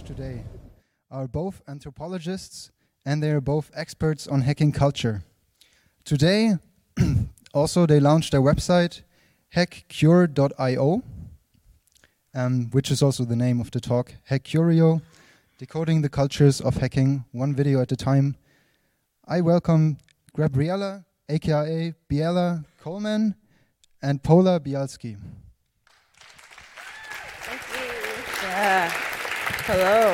today are both anthropologists and they are both experts on hacking culture. Today, also they launched their website, hackcure.io, which is also the name of the talk, Hackcurio, Decoding the Cultures of Hacking, one video at a time. I welcome Gabriela, aka Biela Coleman, and Pola Bialski. Thank you. Yeah. Hello.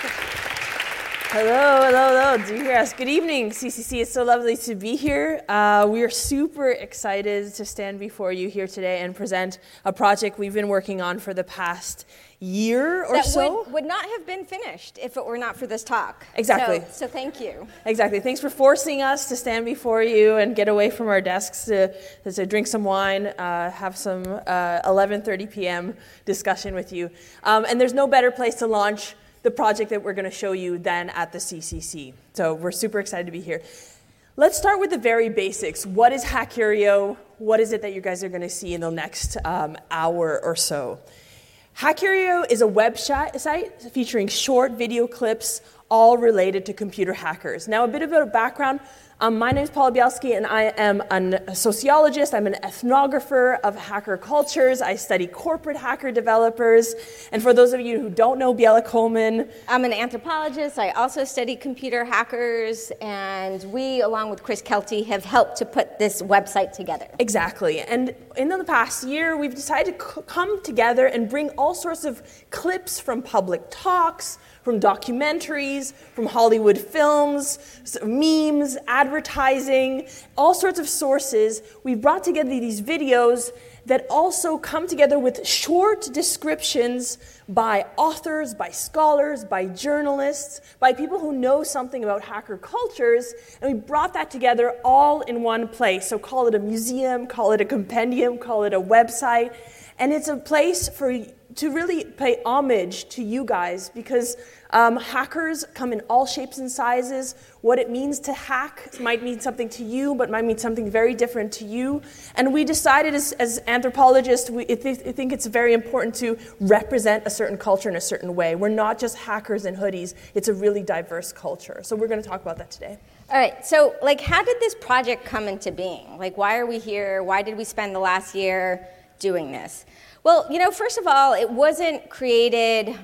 Hello. Do you hear us? Good evening, CCC. It's so lovely to be here. We are super excited to stand before you here today and present a project we've been working on for the past year or so. That would not have been finished if it were not for this talk. Exactly. So thank you. Exactly. Thanks for forcing us to stand before you and get away from our desks to drink some wine, have some 11:30 p.m. discussion with you. And there's no better place to launch the project that we're going to show you than at the CCC. So we're super excited to be here. Let's start with the very basics. What is Hackcurio? What is it that you guys are going to see in the next hour or so? Hackcurio is a website featuring short video clips all related to computer hackers. Now, a bit of a background. My name is Paula Bialski, and I am a sociologist. I'm an ethnographer of hacker cultures. I study corporate hacker developers. And for those of you who don't know Biela Coleman, I'm an anthropologist. I also study computer hackers, and we, along with Chris Kelty, have helped to put this website together. Exactly. And in the past year, we've decided to come together and bring all sorts of clips from public talks, from documentaries, from Hollywood films, memes, advertising, all sorts of sources. We've brought together these videos that also come together with short descriptions by authors, by scholars, by journalists, by people who know something about hacker cultures, and we brought that together all in one place. So call it a museum, call it a compendium, call it a website, and it's a place to really pay homage to you guys, because hackers come in all shapes and sizes. What it means to hack might mean something to you, but might mean something very different to you. And we decided as anthropologists, we think it's very important to represent a certain culture in a certain way. We're not just hackers in hoodies. It's a really diverse culture. So we're going to talk about that today. All right, so how did this project come into being? Why are we here? Why did we spend the last year doing this? Well, first of all, it wasn't created,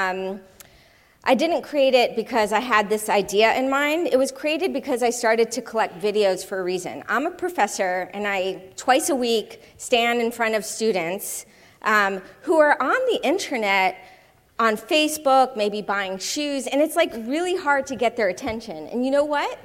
I didn't create it because I had this idea in mind. It was created because I started to collect videos for a reason. I'm a professor, and I, twice a week, stand in front of students who are on the internet, on Facebook, maybe buying shoes, and it's really hard to get their attention. And you know what?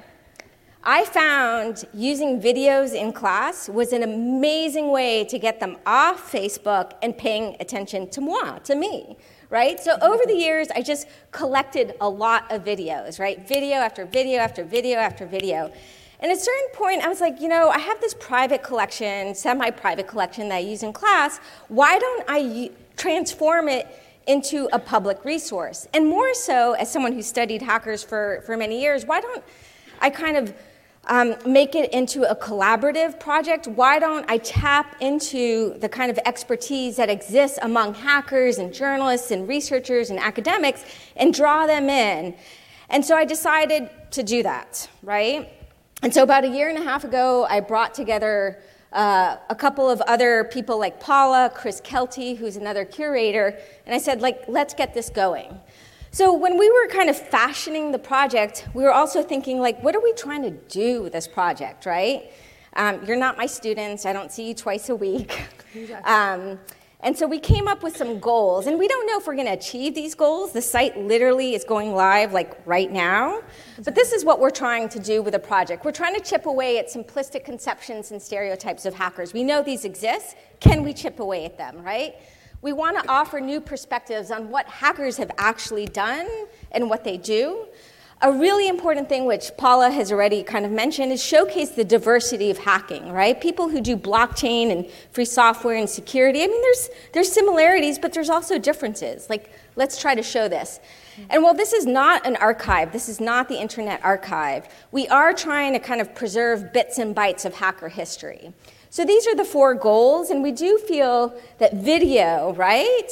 I found using videos in class was an amazing way to get them off Facebook and paying attention to me, right? So over the years, I just collected a lot of videos, right? Video after video after video after video. And at a certain point, I was like, I have this private collection, semi-private collection that I use in class. Why don't I transform it into a public resource? And more so, as someone who studied hackers for many years, why don't I kind of make it into a collaborative project? Why don't I tap into the kind of expertise that exists among hackers and journalists and researchers and academics and draw them in? And so I decided to do that, right? And so about a year and a half ago, I brought together a couple of other people like Paula, Chris Kelty, who's another curator, and I said, let's get this going. So when we were kind of fashioning the project, we were also thinking, what are we trying to do with this project, right? You're not my students. I don't see you twice a week. Exactly. And so we came up with some goals, and we don't know if we're going to achieve these goals. The site literally is going live right now. But this is what we're trying to do with the project. We're trying to chip away at simplistic conceptions and stereotypes of hackers. We know these exist. Can we chip away at them, right? We want to offer new perspectives on what hackers have actually done and what they do. A really important thing, which Paula has already kind of mentioned, is showcase the diversity of hacking, right? People who do blockchain and free software and security, there's similarities, but there's also differences. Let's try to show this. And while this is not an archive, this is not the Internet Archive, we are trying to kind of preserve bits and bytes of hacker history. So these are the 4 goals, and we do feel that video, right,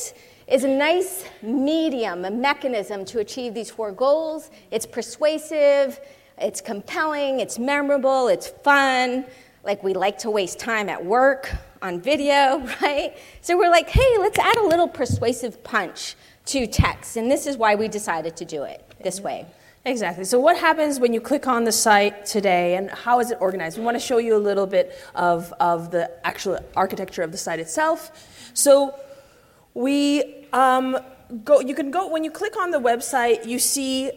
is a nice medium, a mechanism to achieve these 4 goals. It's persuasive, it's compelling, it's memorable, it's fun. Like, we like to waste time at work on video, right? So we're like, hey, let's add a little persuasive punch to text. And this is why we decided to do it this way. Exactly. So what happens when you click on the site today, and how is it organized? We want to show you a little bit of the actual architecture of the site itself. So we you can go, when you click on the website, you see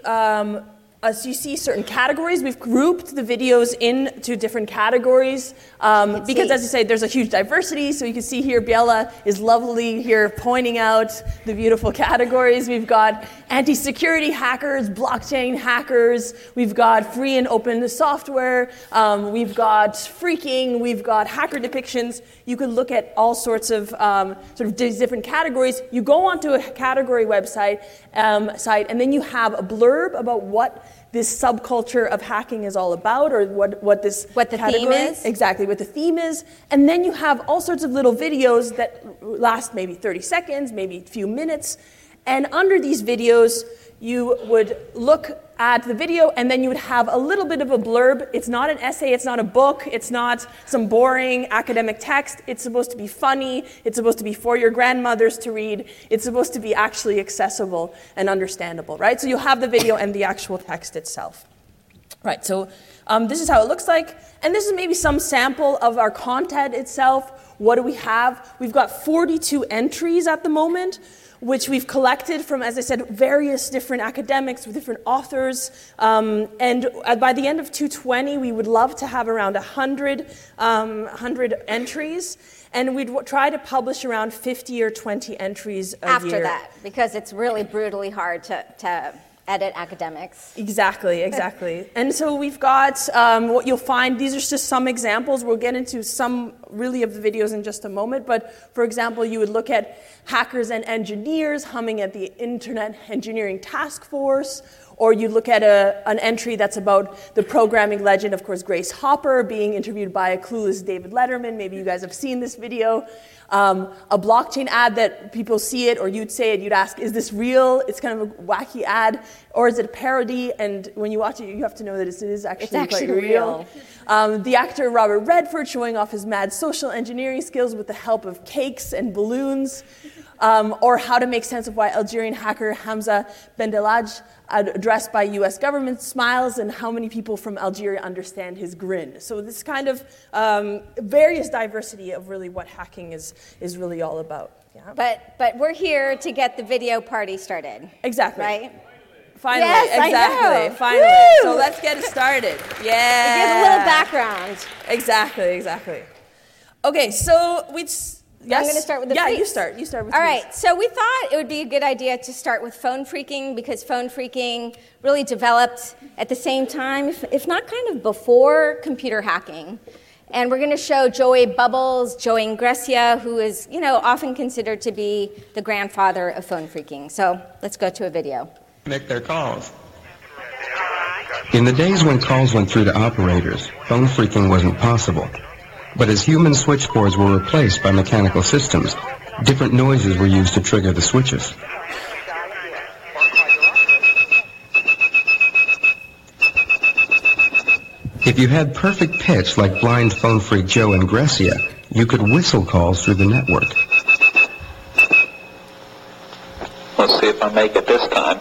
certain categories. We've grouped the videos into different categories because, as you say, there's a huge diversity. So you can see here, Biella is lovely here pointing out the beautiful categories. We've got anti-security hackers, blockchain hackers. We've got free and open software. We've got phreaking. We've got hacker depictions. You can look at all sorts of these different categories. You go onto a category website site, and then you have a blurb about what this subculture of hacking is all about, or what the theme is. Exactly, what the theme is. And then you have all sorts of little videos that last maybe 30 seconds, maybe a few minutes. And under these videos, you would look at the video, and then you would have a little bit of a blurb. It's not an essay, it's not a book, it's not some boring academic text. It's supposed to be funny, it's supposed to be for your grandmothers to read, it's supposed to be actually accessible and understandable, right? So you'll have the video and the actual text itself. Right, so this is how it looks like, and this is maybe some sample of our content itself. What do we have? We've got 42 entries at the moment, which we've collected from, as I said, various different academics with different authors. And by the end of 2020, we would love to have around 100 entries. And we'd try to publish around 50 or 20 entries a year. After that, because it's really brutally hard to edit academics. Exactly. And so we've got what you'll find, these are just some examples. We'll get into some really of the videos in just a moment. But for example, you would look at hackers and engineers humming at the Internet Engineering Task Force, or you look at an entry that's about the programming legend, of course, Grace Hopper being interviewed by a clueless David Letterman. Maybe you guys have seen this video. A blockchain ad that people see it, or you'd say it, you'd ask, is this real? It's kind of a wacky ad, or is it a parody? And when you watch it, you have to know that it is actually quite real. The actor Robert Redford showing off his mad social engineering skills with the help of cakes and balloons. Or how to make sense of why Algerian hacker Hamza Bendelaj, addressed by U.S. government, smiles, and how many people from Algeria understand his grin. So this kind of various diversity of really what hacking is really all about. Yeah. But we're here to get the video party started. Exactly. Right? Finally, yes, exactly. I know. Finally. Woo! So let's get it started. Yeah. Give a little background. Exactly. Okay, so yes? I'm going to start with the freaks. Yeah, you start with All right, so we thought it would be a good idea to start with phone phreaking, because phone phreaking really developed at the same time, if not kind of before, computer hacking. And we're going to show Joey Bubbles, Joey Ingressia, who is, often considered to be the grandfather of phone phreaking. So let's go to a video. Make their calls. In the days when calls went through to operators, phone phreaking wasn't possible. But as human switchboards were replaced by mechanical systems, different noises were used to trigger the switches. If you had perfect pitch like blind phone phreak Joe Ingressia, you could whistle calls through the network. Let's see if I make it this time.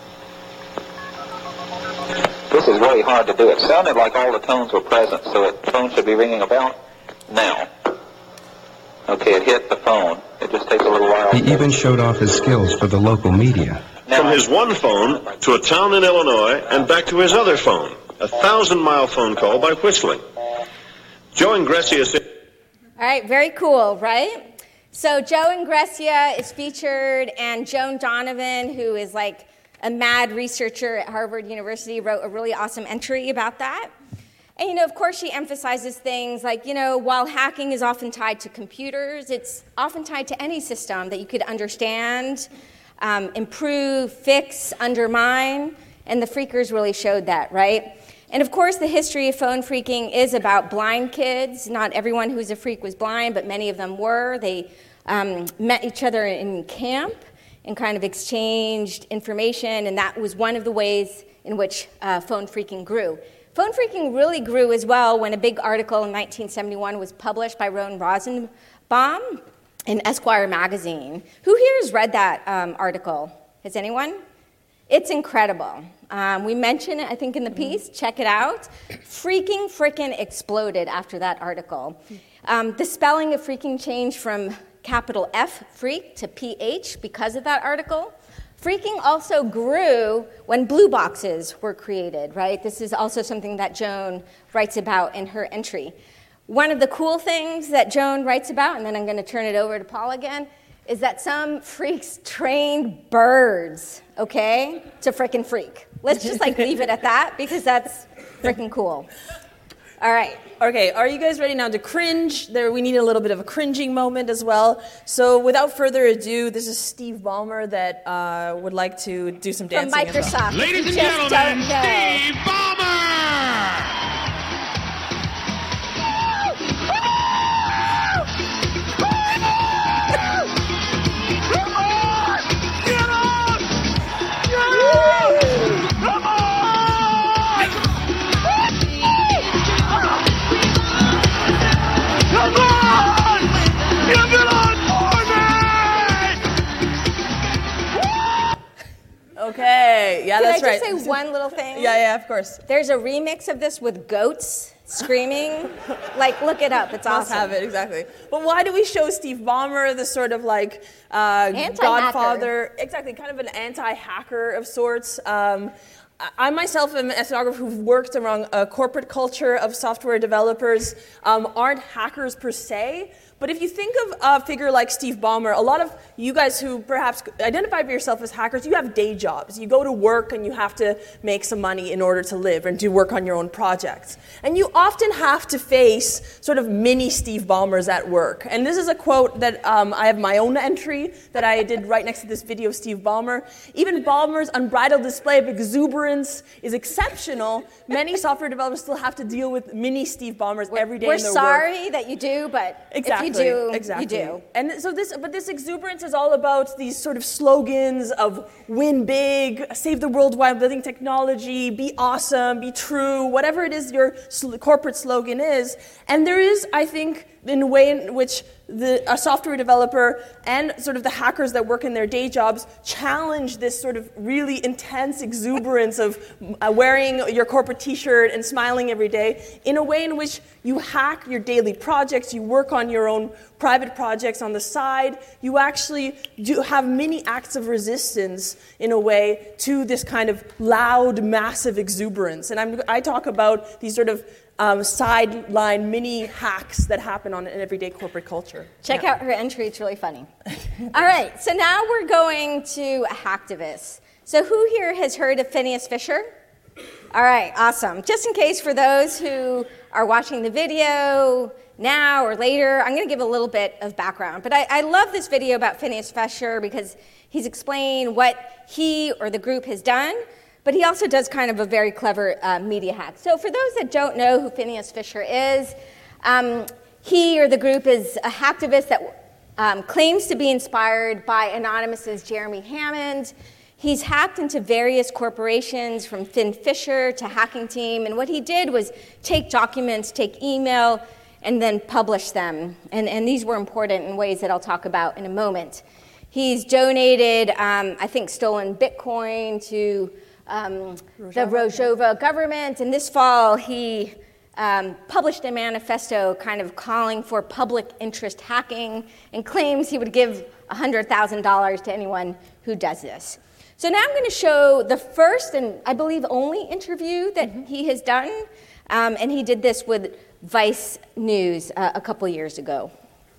This is really hard to do. It sounded like all the tones were present, so the phone should be ringing a bell. Now. Okay, it hit the phone. It just takes a little while. He even showed off his skills for the local media. From his one phone to a town in Illinois and back to his other phone. 1,000-mile phone call by whistling. Joe Ingressia said... All right, very cool, right? So Joe Ingressia is featured, and Joan Donovan, who is like a mad researcher at Harvard University, wrote a really awesome entry about that. And, of course, she emphasizes things like, while hacking is often tied to computers, it's often tied to any system that you could understand, improve, fix, undermine, and the phreakers really showed that, right? And, of course, the history of phone phreaking is about blind kids. Not everyone who's a phreak was blind, but many of them were. They met each other in camp, and kind of exchanged information, and that was one of the ways in which phone phreaking grew. Phone phreaking really grew as well when a big article in 1971 was published by Rowan Rosenbaum in Esquire magazine. Who here has read that article? Has anyone? It's incredible. We mention it, I think, in the piece. Check it out. Frickin' exploded after that article. The spelling of phreaking changed from capital F, freak, to PH because of that article. Phreaking also grew when blue boxes were created, right? This is also something that Joan writes about in her entry. One of the cool things that Joan writes about, and then I'm going to turn it over to Paul again, is that some freaks trained birds, okay, to frickin' freak. Let's just leave it at that because that's frickin' cool. All right. Okay, are you guys ready now to cringe? We need a little bit of a cringing moment as well. So without further ado, this is Steve Ballmer that would like to do some dancing. From Microsoft. Ladies and gentlemen, Steve Ballmer! Okay, yeah, that's right. Can I just say one little thing? Yeah, of course. There's a remix of this with goats screaming. Look it up. It's awesome. Must have it, exactly. But why do we show Steve Ballmer, the sort of godfather, exactly, kind of an anti-hacker of sorts? I myself am an ethnographer who've worked around a corporate culture of software developers, aren't hackers per se. But if you think of a figure like Steve Ballmer, a lot of you guys who perhaps identify yourself as hackers, you have day jobs. You go to work and you have to make some money in order to live and do work on your own projects. And you often have to face sort of mini Steve Ballmers at work. And this is a quote that I have my own entry that I did right next to this video of Steve Ballmer. Even Ballmer's unbridled display of exuberance is exceptional. Many software developers still have to deal with mini Steve Ballmers every day in their work. We're sorry that you do, but exactly. If you do, exactly. you do. And so this exuberance is all about these sort of slogans of win big, save the world while building technology, be awesome, be true, whatever it is your corporate slogan is. And there is, I think, in a way in which a software developer and sort of the hackers that work in their day jobs challenge this sort of really intense exuberance of wearing your corporate t-shirt and smiling every day in a way in which you hack your daily projects, you work on your own private projects on the side, you actually do have many acts of resistance in a way to this kind of loud, massive exuberance. And I talk about these sort of sideline mini hacks that happen on an everyday corporate culture. Check out her entry, it's really funny. All right, so now we're going to hacktivists. So who here has heard of Phineas Fisher? All right, awesome. Just in case for those who are watching the video now or later, I'm going to give a little bit of background. But I love this video about Phineas Fisher because he's explained what he or the group has done, but he also does kind of a very clever media hack. So for those that don't know who Phineas Fisher is, he or the group is a hacktivist that claims to be inspired by Anonymous's Jeremy Hammond. He's hacked into various corporations from Finn Fisher to Hacking Team, and what he did was take documents, take email, and then publish them. And these were important in ways that I'll talk about in a moment. He's donated, I think, stolen Bitcoin to the Rojava government, and this fall he published a manifesto kind of calling for public interest hacking and claims he would give $100,000 to anyone who does this. So now I'm going to show the first and I believe only interview that he has done, and he did this with Vice News a couple years ago.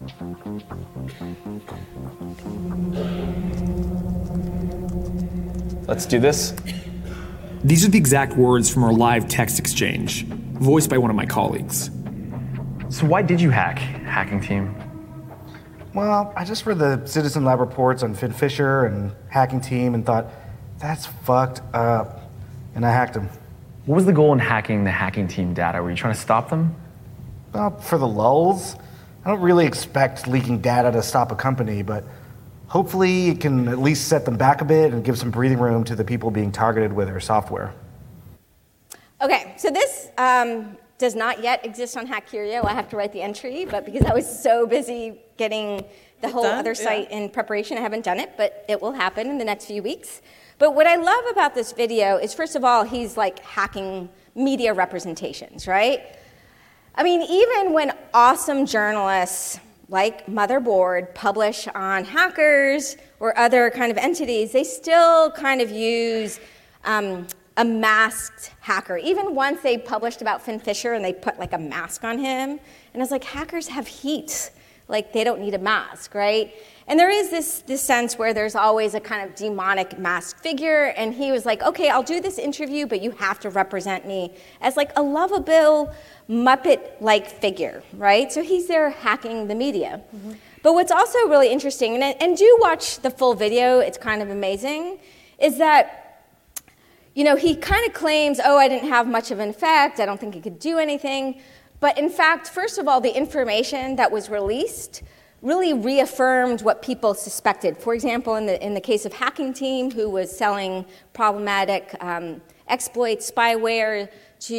Let's do this. These are the exact words from our live text exchange, voiced by one of my colleagues. So why did you hack Hacking Team? Well, I just read the Citizen Lab reports on Finn Fisher and Hacking Team and thought, that's fucked up. And I hacked them. What was the goal in hacking the Hacking Team data? Were you trying to stop them? Well, for the lulz. I don't really expect leaking data to stop a company, but Hopefully, it can at least set them back a bit and give some breathing room to the people being targeted with their software. Okay, so this does not yet exist on Hack Curio. I have to write the entry, but because I was so busy getting the whole other site in preparation, I haven't done it, but it will happen in the next few weeks. But what I love about this video is, first of all, he's like hacking media representations, right? I mean, even when awesome journalists like Motherboard publish on Hackers or other kind of entities, they still kind of use a masked hacker. Even once they published about Finn Fisher and they put like a mask on him, and I was like, hackers have heat. Like, they don't need a mask, right? And there is this sense where there's always a kind of demonic masked figure, and he was like, okay, I'll do this interview, but you have to represent me as like a lovable Muppet-like figure, right? So he's there hacking the media. Mm-hmm. But what's also really interesting, and do watch the full video, it's kind of amazing, is that, you know, he kind of claims, oh, I didn't have much of an effect, I don't think it could do anything. But in fact, first of all, the information that was released really reaffirmed what people suspected. For example, in the case of Hacking Team, who was selling problematic exploits, spyware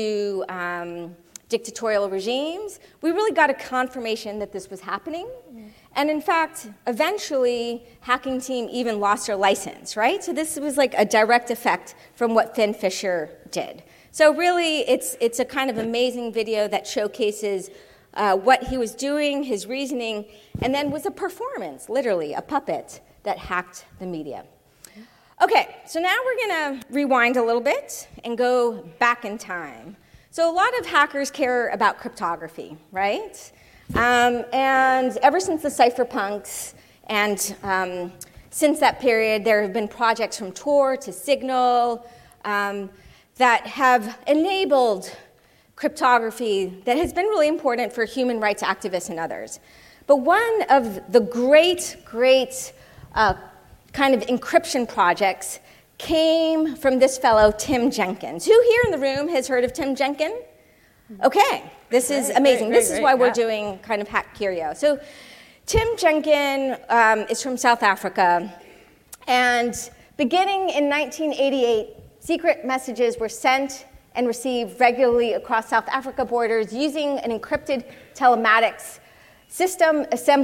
to dictatorial regimes, we really got a confirmation that this was happening. And in fact, eventually, Hacking Team even lost their license, right? So this was like a direct effect from what Finn Fisher did. So really, it's a kind of amazing video that showcases what he was doing, his reasoning, and then was a performance, literally, a puppet that hacked the media. Okay, so now we're going to rewind a little bit and go back in time. So a lot of hackers care about cryptography, right? And ever since the cypherpunks and since that period, there have been projects from Tor to Signal that have enabled cryptography that has been really important for human rights activists and others. But one of the great kind of encryption projects came from this fellow, Tim Jenkins. Who here in the room has heard of Tim Jenkins? Okay, this is amazing. This is why we're doing kind of Hack Curio. So Tim Jenkins is from South Africa, and beginning in 1988, secret messages were sent and received regularly across South Africa borders using an encrypted telematics system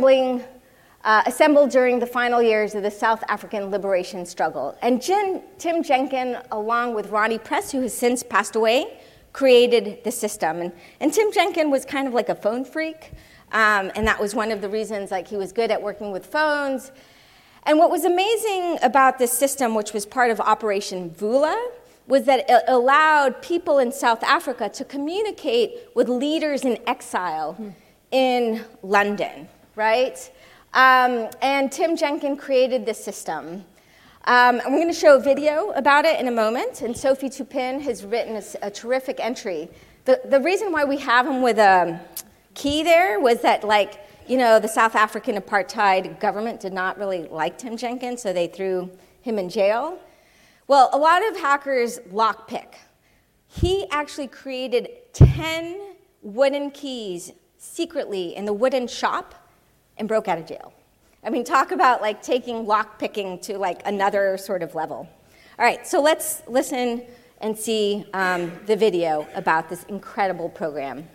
assembled during the final years of the South African liberation struggle. And Tim Jenkins, along with Ronnie Press, who has since passed away, created the system. And Tim Jenkins was kind of like a phone freak, and that was one of the reasons like he was good at working with phones. And what was amazing about this system, which was part of Operation Vula, was that it allowed people in South Africa to communicate with leaders in exile in London, right? And Tim Jenkins created this system. And we're going to show a video about it in a moment, and Sophie Tupin has written a terrific entry. The reason why we have him with a key there was that, like, you know, the South African apartheid government did not really like Tim Jenkins, so they threw him in jail. Well, a lot of hackers lockpick. He actually created 10 wooden keys secretly in the wooden shop and broke out of jail. I mean, talk about like taking lockpicking to like another sort of level. All right, so let's listen and see the video about this incredible program.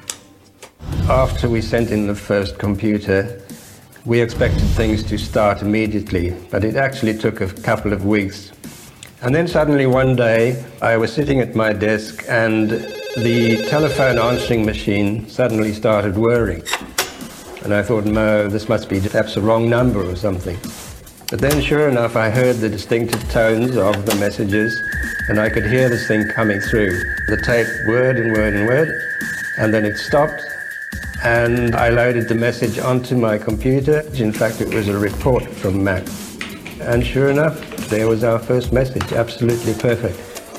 After we sent in the first computer, we expected things to start immediately, but it actually took a couple of weeks. And then suddenly one day, I was sitting at my desk and the telephone answering machine suddenly started whirring. And I thought, no, this must be perhaps a wrong number or something. But then sure enough, I heard the distinctive tones of the messages, and I could hear this thing coming through. The tape whirred and whirred and whirred, and then it stopped, and I loaded the message onto my computer. In fact, it was a report from Mac. And sure enough, there was our first message, absolutely perfect.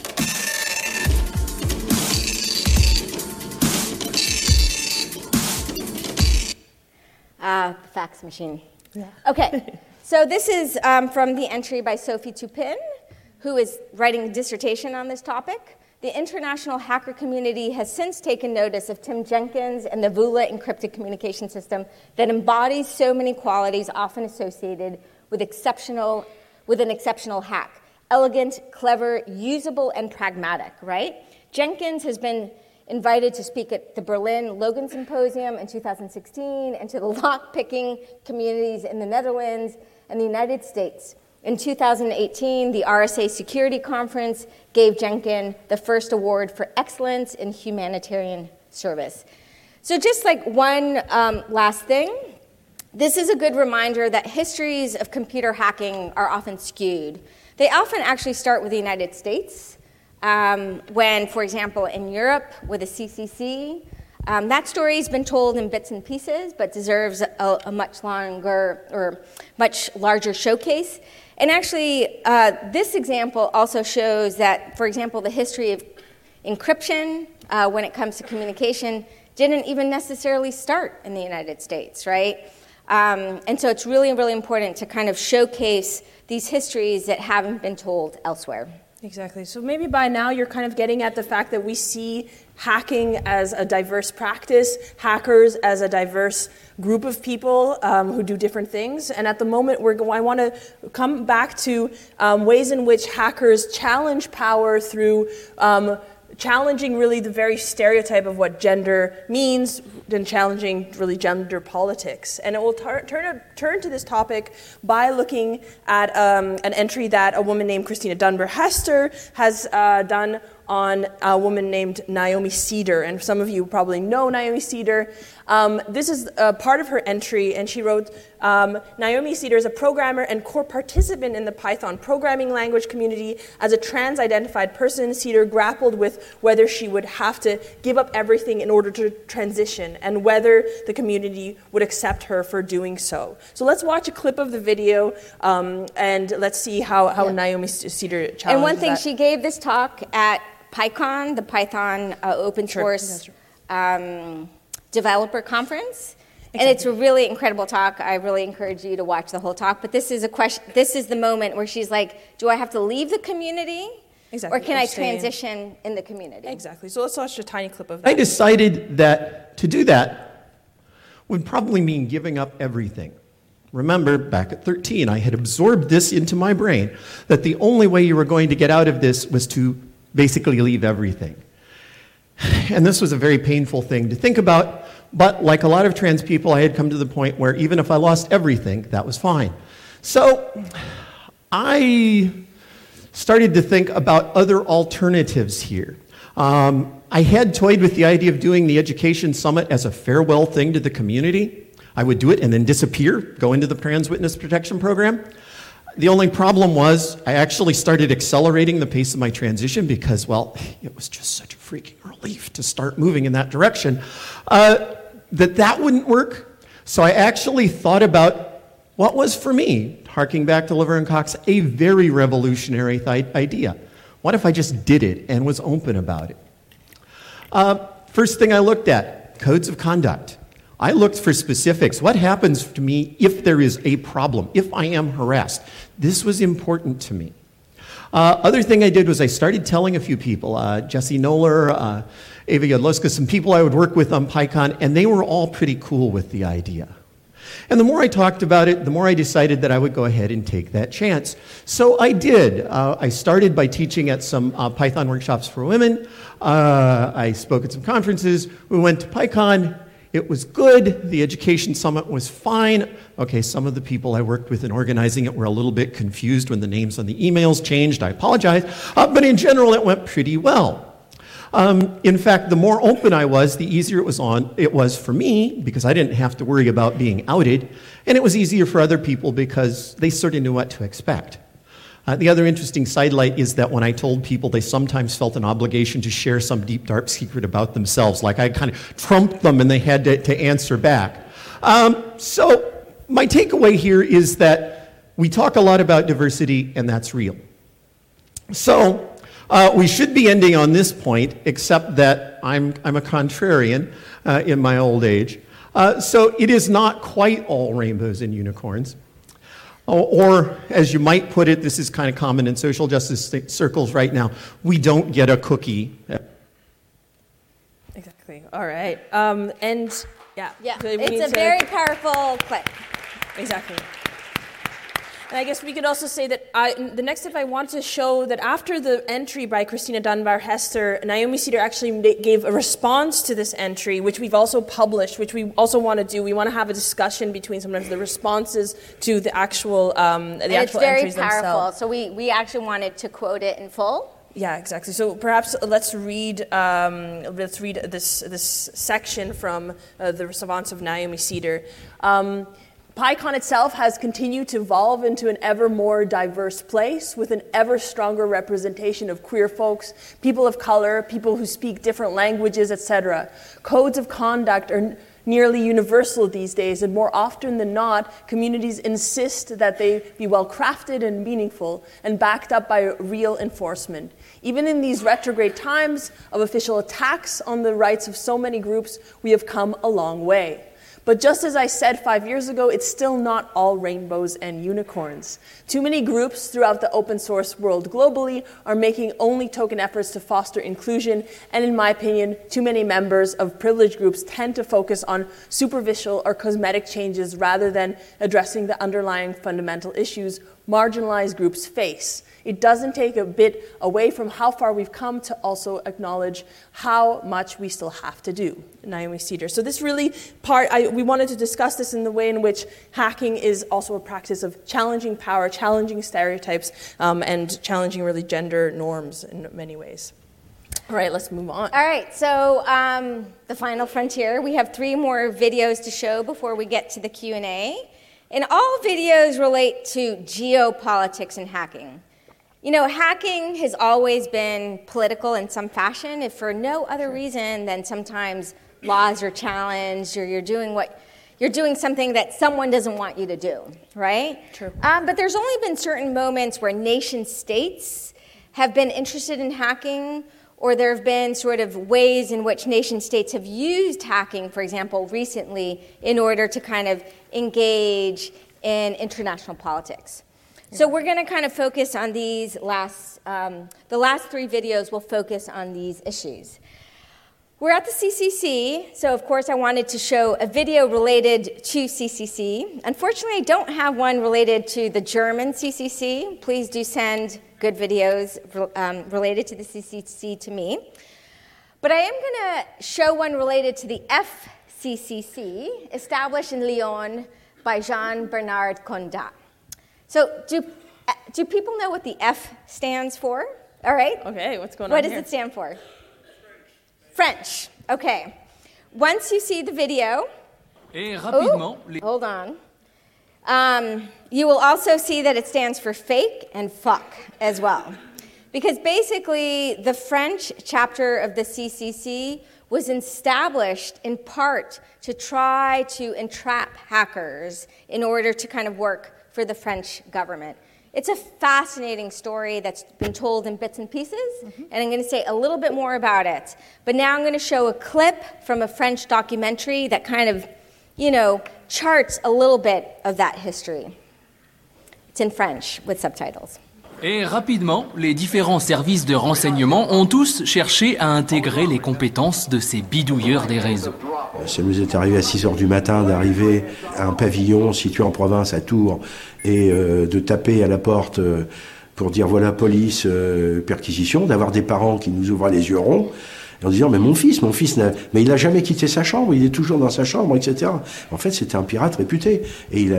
The fax machine. Yeah. Okay, so this is from the entry by Sophie Tupin, who is writing a dissertation on this topic. The international hacker community has since taken notice of Tim Jenkins and the Vula encrypted communication system that embodies so many qualities often associated with an exceptional hack. Elegant, clever, usable, and pragmatic, right? Jenkins has been invited to speak at the Berlin Logan Symposium in 2016 and to the lock-picking communities in the Netherlands and the United States. In 2018, the RSA Security Conference gave Jenkins the first award for excellence in humanitarian service. So just like one last thing, this is a good reminder that histories of computer hacking are often skewed. They often actually start with the United States, when, for example, in Europe with the CCC, that story's been told in bits and pieces, but deserves a much longer or much larger showcase. And actually, this example also shows that, for example, the history of encryption when it comes to communication didn't even necessarily start in the United States, right? And so it's really, really important to kind of showcase these histories that haven't been told elsewhere. Exactly. So maybe by now you're kind of getting at the fact that we see hacking as a diverse practice, hackers as a diverse group of people who do different things. And at the moment, I want to come back to ways in which hackers challenge power through challenging really the very stereotype of what gender means and challenging really gender politics. And it will turn to this topic by looking at an entry that a woman named Christina Dunbar Hester has done on a woman named Naomi Cedar. And some of you probably know Naomi Cedar. This is part of her entry, and she wrote, Naomi Cedar is a programmer and core participant in the Python programming language community. As a trans-identified person, Cedar grappled with whether she would have to give up everything in order to transition, and whether the community would accept her for doing so. So let's watch a clip of the video, and let's see how Naomi Cedar challenges And one thing, that. she gave this talk at PyCon, the Python open source developer conference. Exactly. And it's a really incredible talk. I really encourage you to watch the whole talk. But this is this is the moment where she's like, do I have to leave the community? Exactly. Or can I transition in the community? Exactly. So let's watch a tiny clip of that. I decided that to do that would probably mean giving up everything. Remember, back at 13, I had absorbed this into my brain, that the only way you were going to get out of this was to basically leave everything. And this was a very painful thing to think about, but like a lot of trans people, I had come to the point where even if I lost everything, that was fine. So I started to think about other alternatives here. I had toyed with the idea of doing the Education Summit as a farewell thing to the community. I would do it and then disappear, go into the Trans Witness Protection Program. The only problem was I actually started accelerating the pace of my transition because, well, it was just such a freaking relief to start moving in that direction, that wouldn't work. So I actually thought about what was, for me, harking back to Laverne Cox, a very revolutionary idea. What if I just did it and was open about it? First thing I looked at, codes of conduct. I looked for specifics. What happens to me if there is a problem, if I am harassed? This was important to me. Other thing I did was I started telling a few people, Jesse Noller, Ava Yodlowska, some people I would work with on PyCon, and they were all pretty cool with the idea. And the more I talked about it, the more I decided that I would go ahead and take that chance. So I did. I started by teaching at some Python workshops for women. I spoke at some conferences. We went to PyCon. It was good. The Education Summit was fine. Okay, some of the people I worked with in organizing it were a little bit confused when the names on the emails changed. I apologize. But in general, it went pretty well. In fact, the more open I was, the easier it was for me because I didn't have to worry about being outed. And it was easier for other people because they sort of knew what to expect. The other interesting sidelight is that when I told people, they sometimes felt an obligation to share some deep, dark secret about themselves, like I kind of trumped them and they had to answer back. So my takeaway here is that we talk a lot about diversity, and that's real. So we should be ending on this point, except that I'm a contrarian in my old age. So it is not quite all rainbows and unicorns. Or, as you might put it, this is kind of common in social justice circles right now, we don't get a cookie. Exactly. All right. And yeah. It's a very powerful clip. Exactly. And I guess we could also say that the next step I want to show that after the entry by Christina Dunbar Hester, Naomi Cedar actually gave a response to this entry, which we've also published, which we also want to do. We want to have a discussion between sometimes the responses to the actual entries themselves. It's very powerful. So we actually wanted to quote it in full. Yeah, exactly. So perhaps let's read this section from the response of Naomi Cedar. PyCon itself has continued to evolve into an ever more diverse place with an ever stronger representation of queer folks, people of color, people who speak different languages, etc. Codes of conduct are nearly universal these days, and more often than not, communities insist that they be well-crafted and meaningful and backed up by real enforcement. Even in these retrograde times of official attacks on the rights of so many groups, we have come a long way. But just as I said 5 years ago, it's still not all rainbows and unicorns. Too many groups throughout the open source world globally are making only token efforts to foster inclusion, and in my opinion, too many members of privileged groups tend to focus on superficial or cosmetic changes rather than addressing the underlying fundamental issues marginalized groups face. It doesn't take a bit away from how far we've come to also acknowledge how much we still have to do. Naomi Cedar. So this really we wanted to discuss this in the way in which hacking is also a practice of challenging power, challenging stereotypes, and challenging really gender norms in many ways. All right, let's move on. All right, so the final frontier. We have 3 more videos to show before we get to the Q&A. And all videos relate to geopolitics and hacking. You know, hacking has always been political in some fashion, if for no other reason than sometimes laws are challenged or you're doing something that someone doesn't want you to do, right? True. But there's only been certain moments where nation states have been interested in hacking, or there have been sort of ways in which nation states have used hacking, for example, recently, in order to kind of engage in international politics. So we're going to kind of focus on these the last 3 videos will focus on these issues. We're at the CCC, so of course I wanted to show a video related to CCC. Unfortunately, I don't have one related to the German CCC. Please do send good videos related to the CCC to me. But I am going to show one related to the FCCC, established in Lyon by Jean-Bernard Condat. So do people know what the F stands for? All right. Okay, what's going on What does here? it stand for? French. Okay. Once you see the video, hold on. You will also see that it stands for fake and fuck as well. Because basically, the French chapter of the CCC was established in part to try to entrap hackers in order to kind of work for the French government. It's a fascinating story that's been told in bits and pieces, and I'm going to say a little bit more about it. But now I'm going to show a clip from a French documentary that kind of, charts a little bit of that history. It's in French with subtitles. Et rapidement, les différents services de renseignement ont tous cherché à intégrer les compétences de ces bidouilleurs des réseaux. Ça nous est arrivé à 6h du matin d'arriver à un pavillon situé en province à Tours et de taper à la porte pour dire voilà police, perquisition, d'avoir des parents qui nous ouvraient les yeux ronds en disant mais mon fils mais il a jamais quitté sa chambre, il est toujours dans sa chambre, etc. En fait c'était un pirate réputé et il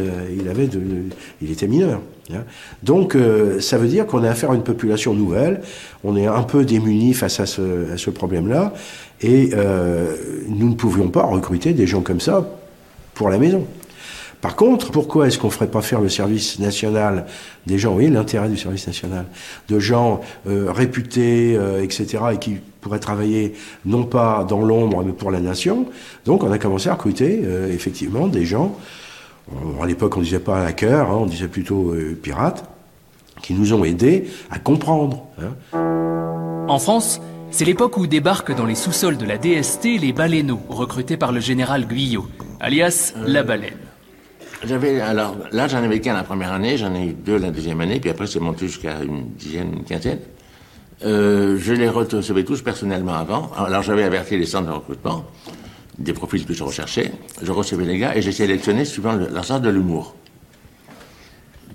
était mineur. Donc ça veut dire qu'on a affaire à une population nouvelle, on est un peu démunis face à ce problème-là et nous ne pouvions pas recruter des gens comme ça pour la maison. Par contre, pourquoi est-ce qu'on ne ferait pas faire le service national des gens, vous voyez l'intérêt du service national, de gens réputés, etc., et qui pourraient travailler non pas dans l'ombre, mais pour la nation. Donc on a commencé à recruter effectivement des gens, à l'époque on ne disait pas hackers, on disait plutôt pirates, qui nous ont aidés à comprendre. En France, c'est l'époque où débarquent dans les sous-sols de la DST les baleineaux, recrutés par le général Guyot, alias la baleine. Alors là, j'en avais qu'un la première année, j'en ai eu 2 la deuxième année, puis après c'est monté jusqu'à une dizaine, une quinzaine. Je les recevais tous personnellement avant. Alors j'avais averti les centres de recrutement des profils que je recherchais. Je recevais les gars et j'ai sélectionné suivant leur sens de l'humour.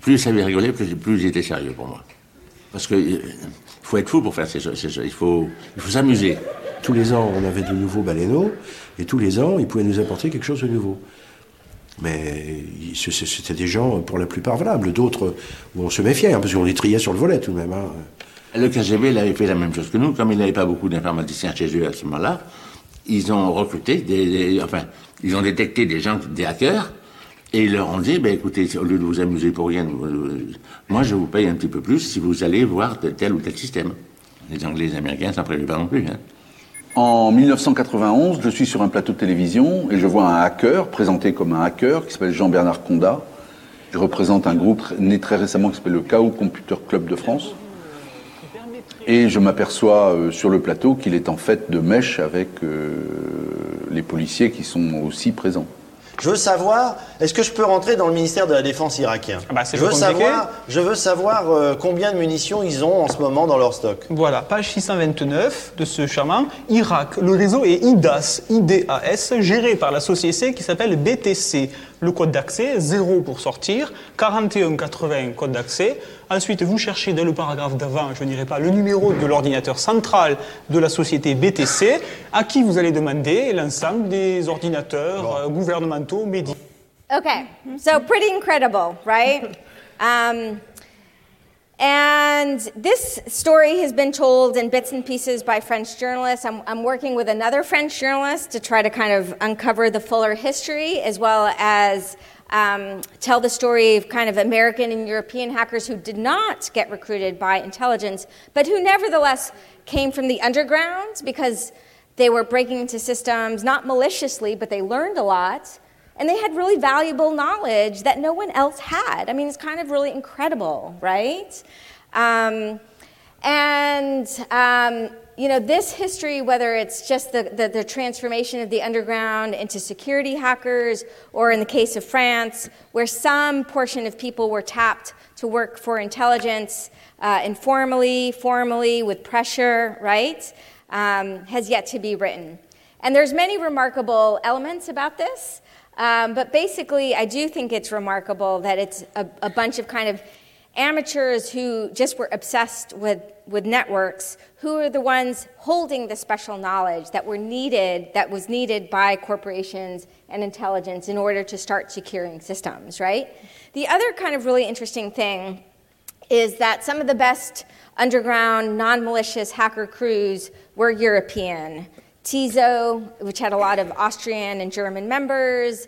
plus ça lui rigolait, plus il était sérieux pour moi. Parce que faut être fou pour faire ces choses. Il faut s'amuser. Tous les ans, on avait de nouveaux baleineaux, et tous les ans, ils pouvaient nous apporter quelque chose de nouveau. Mais c'était des gens, pour la plupart, valables. D'autres, où on se méfiait, parce qu'on les triait sur le volet, tout de même. Le KGB, il avait fait la même chose que nous. Comme il n'avait pas beaucoup d'informaticiens chez eux à ce moment-là, ils ont recruté ils ont détecté des hackers, et ils leur ont dit, écoutez, au lieu de vous amuser pour rien, moi je vous paye un petit peu plus si vous allez voir tel ou tel système. Les Anglais et les Américains s'en prévaient pas non plus. En 1991, je suis sur un plateau de télévision et je vois un hacker, présenté comme un hacker, qui s'appelle Jean-Bernard Condat. Je représente un groupe né très récemment qui s'appelle le Chaos Computer Club de France. Et je m'aperçois sur le plateau qu'il est en fait de mèche avec les policiers qui sont aussi présents. Je veux savoir, est-ce que je peux rentrer dans le ministère de la Défense irakien? Je veux savoir combien de munitions ils ont en ce moment dans leur stock. Voilà, page 629 de ce charmant Irak. Le réseau est IDAS, géré par la société qui s'appelle BTC. Le code d'accès, 0 pour sortir, 4180 code d'accès. Ensuite, vous cherchez dès le paragraphe d'avant, je n'irai pas, le numéro de l'ordinateur central de la société BTC, à qui vous allez demander l'ensemble des ordinateurs gouvernementaux, médicaux. Okay, so pretty incredible, right? And this story has been told in bits and pieces by French journalists. I'm working with another French journalist to try to kind of uncover the fuller history, as well as tell the story of kind of American and European hackers who did not get recruited by intelligence, but who nevertheless came from the underground because they were breaking into systems, not maliciously, but they learned a lot. And they had really valuable knowledge that no one else had. I mean, it's kind of really incredible, right? You know, this history, whether it's just the transformation of the underground into security hackers, or in the case of France, where some portion of people were tapped to work for intelligence informally, formally, with pressure, right, has yet to be written. And there's many remarkable elements about this. But basically, I do think it's remarkable that it's a bunch of kind of amateurs who just were obsessed with networks, who are the ones holding the special knowledge that was needed by corporations and intelligence in order to start securing systems, right? The other kind of really interesting thing is that some of the best underground, non-malicious hacker crews were European. TISO, which had a lot of Austrian and German members,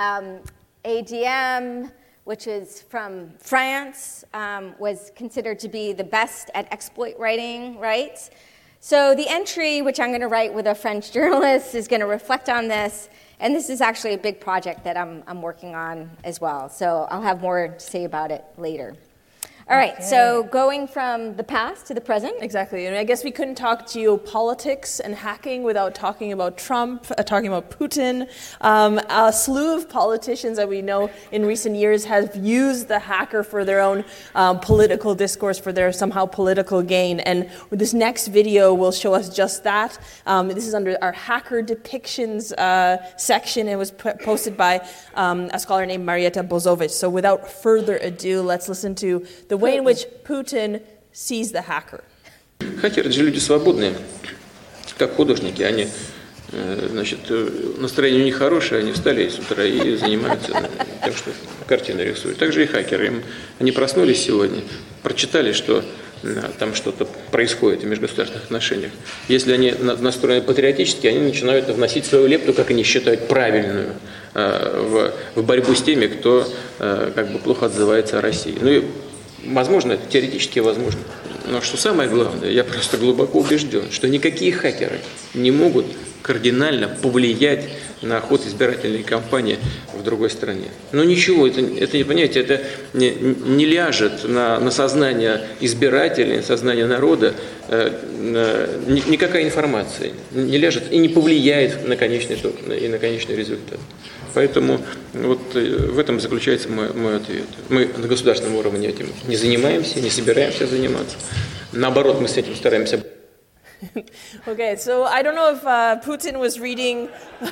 ADM, which is from France, was considered to be the best at exploit writing, right? So the entry, which I'm going to write with a French journalist, is going to reflect on this, and this is actually a big project that I'm working on as well. So I'll have more to say about it later. All right, so going from the past to the present. Exactly, and I guess we couldn't talk geopolitics and hacking without talking about Trump, talking about Putin. A slew of politicians that we know in recent years have used the hacker for their own political discourse, for their somehow political gain. And this next video will show us just that. This is under our hacker depictions section. It was posted by a scholar named Marietta Bozovic. So without further ado, let's listen to the way in which Putin sees the hacker. Хакеры – это же люди свободные, как художники. Они, значит, настроение у них хорошее, они встали с утра и занимаются тем, что картины рисуют. Также и хакеры. Они проснулись сегодня, прочитали, что там что-то происходит в межгосударственных отношениях. Если они настроены патриотически, они начинают вносить свою лепту, как они считают, правильную, в борьбу с теми, кто как бы плохо отзывается о России. Ну и возможно, это теоретически возможно. Но что самое главное, я просто глубоко убежден, что никакие хакеры не могут кардинально повлиять на ход избирательной кампании в другой стране. Но ничего, это не понимаете, это не ляжет на сознание избирателей, на сознание народа, никакая информация не ляжет и не повлияет на конечный итог и на конечный результат. Поэтому вот в этом заключается мой ответ. Мы на государственном уровне этим не занимаемся, не собираемся заниматься. Наоборот, мы с этим стараемся. Okay, so I don't know if Putin was reading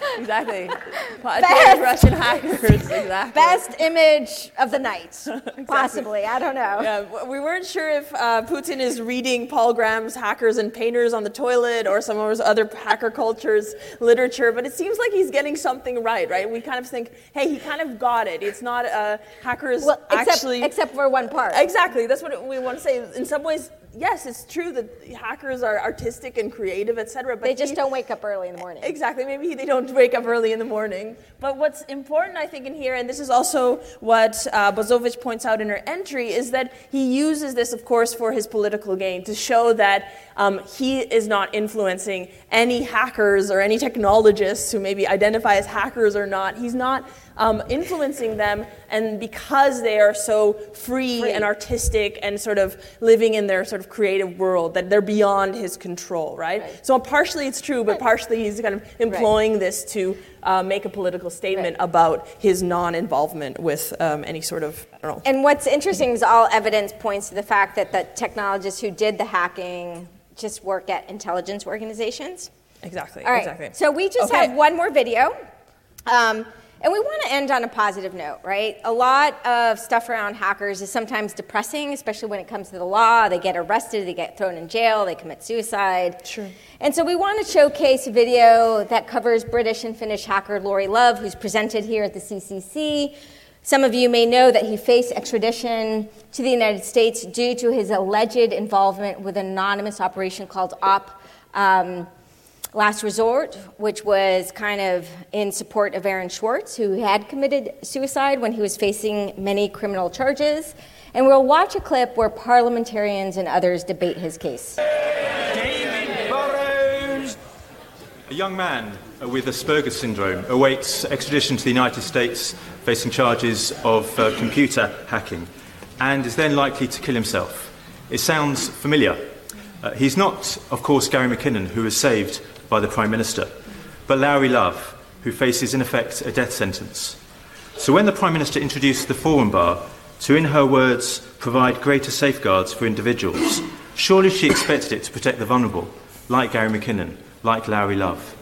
Exactly. Russian hackers. Exactly. Best image of the night, exactly. Possibly. I don't know. Yeah, we weren't sure if Putin is reading Paul Graham's Hackers and Painters on the Toilet or some of his other hacker culture's literature, but it seems like he's getting something right? We kind of think, hey, he kind of got it. It's not hackers actually... Except for one part. Exactly. That's what we want to say. In some ways, yes, it's true that hackers are artistic and creative, etc. But they just don't wake up early in the morning. Exactly. Maybe they don't wake up early in the morning. But what's important, I think, in here, and this is also what Bozovic points out in her entry, is that he uses this, of course, for his political gain, to show that he is not influencing any hackers or any technologists who maybe identify as hackers or not. He's not influencing them, and because they are so free and artistic and sort of living in their sort of creative world, that they're beyond his control, right? So partially it's true, but partially he's kind of employing this to make a political statement about his non-involvement with any sort of, I don't know. And what's interesting is all evidence points to the fact that the technologists who did the hacking just work at intelligence organizations. Exactly. All right. Exactly. So we just have one more video. And we want to end on a positive note, right? A lot of stuff around hackers is sometimes depressing, especially when it comes to the law. They get arrested, they get thrown in jail, they commit suicide. Sure. And so we want to showcase a video that covers British and Finnish hacker Laurie Love, who's presented here at the CCC. Some of you may know that he faced extradition to the United States due to his alleged involvement with an anonymous operation called Last Resort, which was kind of in support of Aaron Swartz, who had committed suicide when he was facing many criminal charges. And we'll watch a clip where parliamentarians and others debate his case. David Burrows! A young man with Asperger's syndrome awaits extradition to the United States, facing charges of computer hacking, and is then likely to kill himself. It sounds familiar. He's not, of course, Gary McKinnon, who was saved by the Prime Minister, but Laurie Love, who faces in effect a death sentence. So when the Prime Minister introduced the Forum Bar to, in her words, provide greater safeguards for individuals, surely she expected it to protect the vulnerable, like Gary McKinnon, like Laurie Love.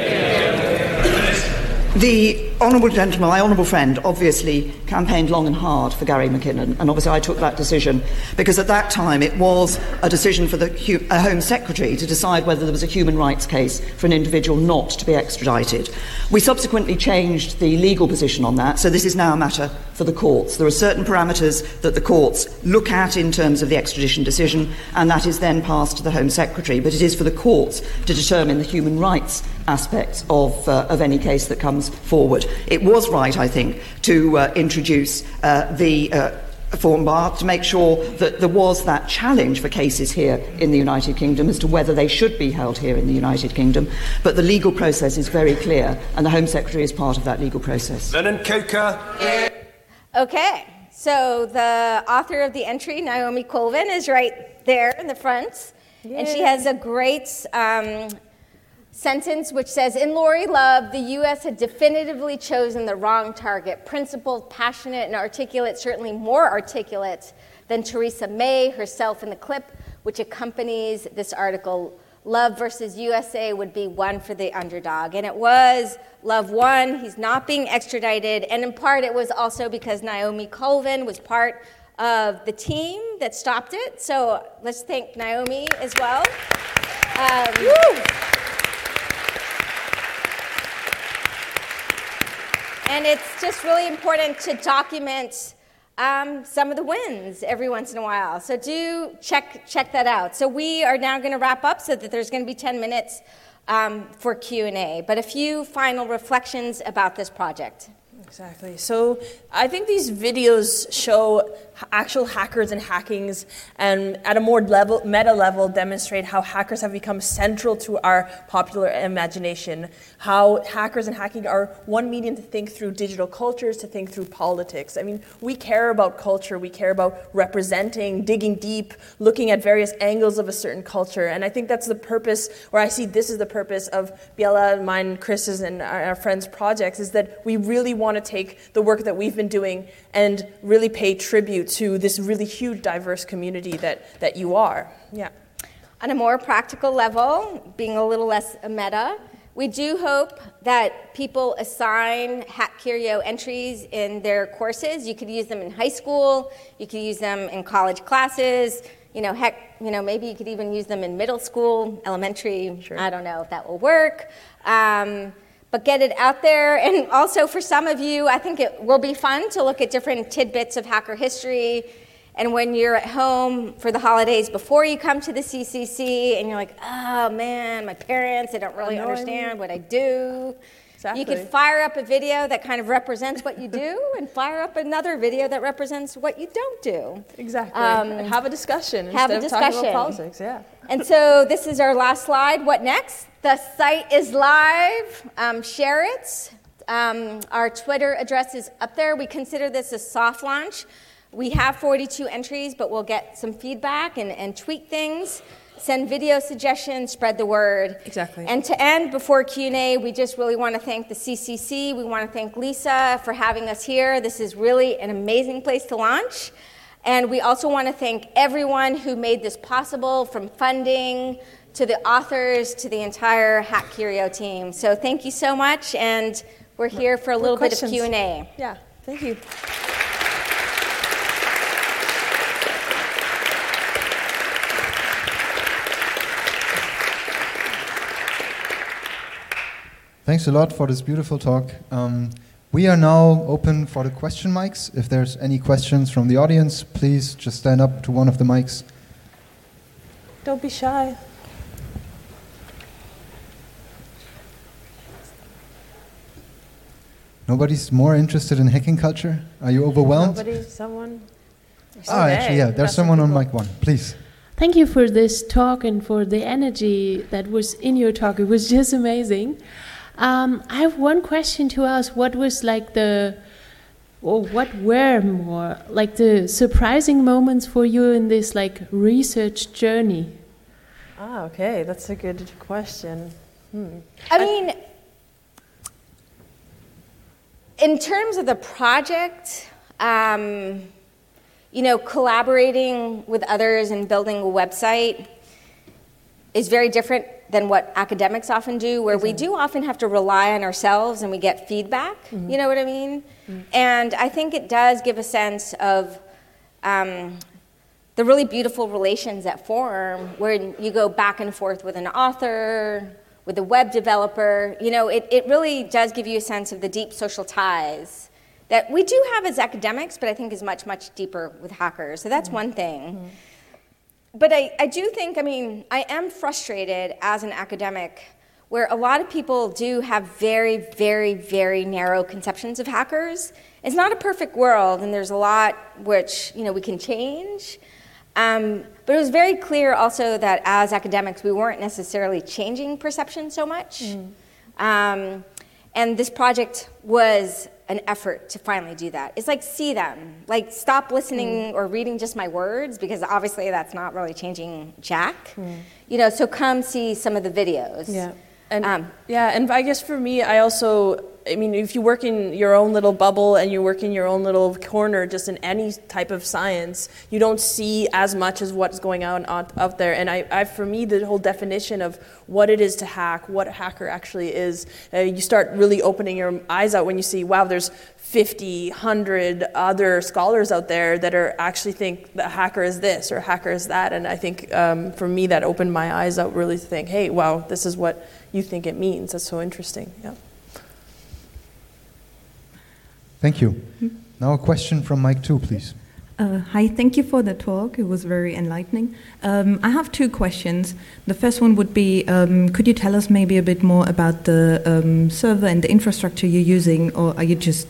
The honourable gentleman, my honourable friend, obviously campaigned long and hard for Gary McKinnon, and obviously I took that decision because at that time it was a decision for the Home Secretary to decide whether there was a human rights case for an individual not to be extradited. We subsequently changed the legal position on that, so this is now a matter for the courts. There are certain parameters that the courts look at in terms of the extradition decision, and that is then passed to the Home Secretary, but it is for the courts to determine the human rights aspects of any case that comes forward. It was right, I think, to introduce the Forum Bar to make sure that there was that challenge for cases here in the United Kingdom as to whether they should be held here in the United Kingdom. But the legal process is very clear, and the Home Secretary is part of that legal process. Lennon Coker. Okay, so the author of the entry, Naomi Colvin, is right there in the front. Yay. And she has a great sentence which says, in Laurie Love, the U.S. had definitively chosen the wrong target. Principled, passionate, and articulate, certainly more articulate than Theresa May herself in the clip, which accompanies this article. Love versus USA would be one for the underdog. And it was. Love won. He's not being extradited. And in part, it was also because Naomi Colvin was part of the team that stopped it. So let's thank Naomi as well. And it's just really important to document some of the wins every once in a while. So do check that out. So we are now going to wrap up so that there's going to be 10 minutes for Q&A. But a few final reflections about this project. Exactly. So I think these videos show actual hackers and hackings, and at a more meta level demonstrate how hackers have become central to our popular imagination, how hackers and hacking are one medium to think through digital cultures, to think through politics. I mean, we care about culture, we care about representing, digging deep, looking at various angles of a certain culture, and I think that's the purpose, or I see this is the purpose of Biella, mine, Chris's, and our friends' projects, is that we really want to take the work that we've been doing and really pay tribute to this really huge, diverse community that you are. Yeah. On a more practical level, being a little less meta, We do hope that people assign Hack Curio entries in their courses. You could use them in high school. You could use them in college classes. Maybe you could even use them in middle school, elementary. Sure. I don't know if that will work. But get it out there. And also for some of you, I think it will be fun to look at different tidbits of hacker history. And when you're at home for the holidays before you come to the CCC and you're like, oh man, my parents, they don't really understand what I do. Exactly. You could fire up a video that kind of represents what you do and fire up another video that represents what you don't do. Exactly. Have a discussion instead of talking about politics. Yeah. And so this is our last slide. What next? The site is live. Share it. Our Twitter address is up there. We consider this a soft launch. We have 42 entries, but we'll get some feedback and tweak things, send video suggestions, spread the word. Exactly. And to end, before Q&A, we just really want to thank the CCC. We want to thank Lisa for having us here. This is really an amazing place to launch. And we also want to thank everyone who made this possible, from funding to the authors to the entire Hack Curio team. So thank you so much, and we're here for a little bit of Q&A. Yeah, thank you. Thanks a lot for this beautiful talk. We are now open for the question mics. If there's any questions from the audience, please just stand up to one of the mics. Don't be shy. Nobody's more interested in hacking culture? Are you overwhelmed? Nobody, someone. Actually, yeah, there's someone on mic 1. Please. Thank you for this talk and for the energy that was in your talk. It was just amazing. I have one question to ask. What was like what were more like the surprising moments for you in this like research journey? Okay, that's a good question. I mean, in terms of the project, collaborating with others and building a website is very different than what academics often do, where we do often have to rely on ourselves and we get feedback, you know what I mean? And I think it does give a sense of the really beautiful relations that form where you go back and forth with an author, with a web developer. It really does give you a sense of the deep social ties that we do have as academics, but I think is much, much deeper with hackers. So that's one thing. But I do think, I am frustrated as an academic where a lot of people do have very, very, very narrow conceptions of hackers. It's not a perfect world, and there's a lot which, we can change. But it was very clear also that as academics, we weren't necessarily changing perception so much. And this project was an effort to finally do that. It's like, see them. Like, stop listening or reading just my words, because obviously that's not really changing jack. So come see some of the videos. Yeah. And and I guess for me, if you work in your own little bubble and you work in your own little corner, just in any type of science, you don't see as much as what's going on out there. And for me, the whole definition of what it is to hack, what a hacker actually is, you start really opening your eyes out when you see, wow, there's 50, 100 other scholars out there that are actually think that a hacker is this or a hacker is that. And I think for me, that opened my eyes out really to think, hey, wow, this is what you think it means. That's so interesting. Yeah. Thank you. Now a question from mic 2, please. Hi, thank you for the talk. It was very enlightening. I have 2 questions. The first one would be, could you tell us maybe a bit more about the server and the infrastructure you're using, or are you just